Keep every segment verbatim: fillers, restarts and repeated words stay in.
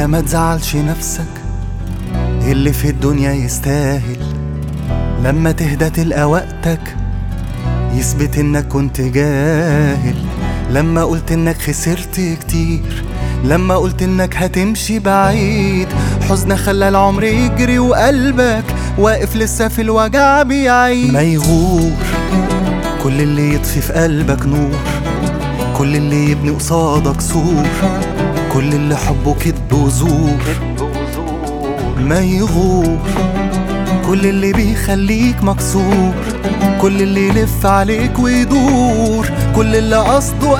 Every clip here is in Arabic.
يا ما تزعلش نفسك، اللي في الدنيا يستاهل لما تهدى تلقى وقتك يثبت انك كنت جاهل. لما قلت انك خسرت كتير، لما قلت انك هتمشي بعيد، حزن خلى العمر يجري وقلبك واقف لسه في الوجع بيعيد. ما يغور كل اللي يطفي في قلبك نور، كل اللي يبني قصادك سور، كل اللي حبه كدب وزور. ما يغور كل اللي بيخليك مكسور، كل اللي يلف عليك ويدور، كل اللي قصده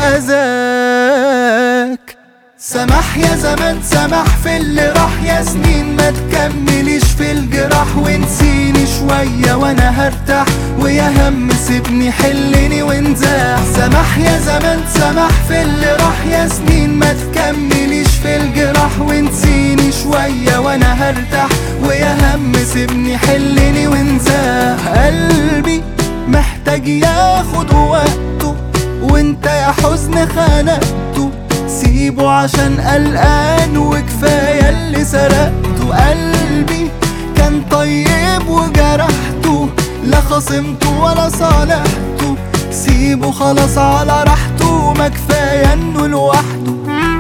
أذاك. سمح يا زمان سمح في اللي راح، يا سنين ما تكمليش في الجراح، ونسيني شوية وانا هرتاح، ويا هم سيبني حلني وانزاح. سمح يا زمان سمح في اللي راح، يا سنين ما تكمليش في الجراح، ونسيني شوية وانا هرتاح، ويا هم سيبني حلني وانزاح. قلبي محتاج ياخد وقته، وانت يا حزن خانقته، سيبه عشان قلقان وكفاية اللي سرقته. قلبي كان طيب وجرحته، لا خصمته ولا صالحته، سيبه خلاص على راحته، ما كفاية انه لوحده.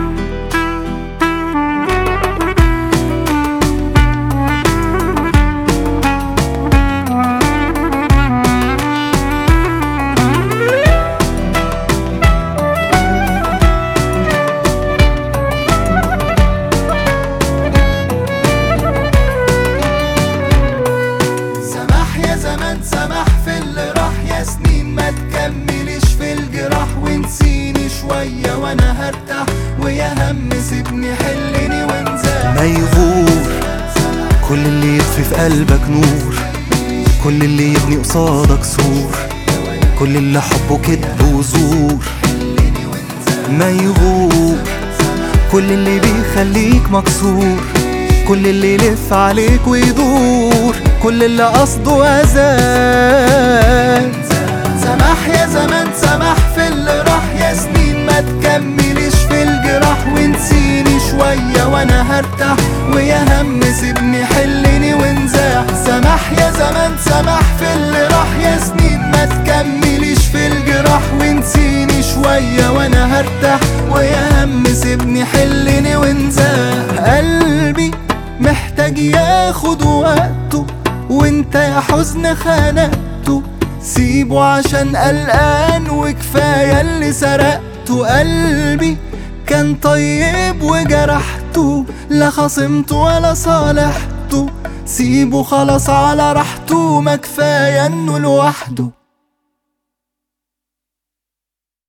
سمح في اللي راح، يا سنين ما تكمليش في الجراح، ونسيني شوية وانا هرتاح، ويا هم سيبني حلني وانزاح. ما يغور كل اللي يطفي في قلبك نور، كل اللي يبني قصادك سور، كل اللي حبه كدب وزور. ما يغور كل اللي بيخليك مكسور، كل اللي يلف عليك ويدور، كل اللي قصده أذاك. سمح يا زمان سمح في اللي راح، يا سنين ما تكمليش في الجراح، ونسيني شوية وانا هرتاح، ويا هم سيبني حلني وانزاح. سمح يا زمان سمح في اللي راح، يا سنين ما تكمليش في الجراح، ونسيني شوية وانا هرتاح، ويا هم سيبني حلني وانزاح. قلبي محتاج ياخد وقته، وانت يا حزن خانقته، سيبه عشان قلقان وكفاية اللي سرقته. قلبي كان طيب وجرحته، لا خصمته ولا صالحته، سيبه خلاص على راحته، ما كفاية انه لوحده.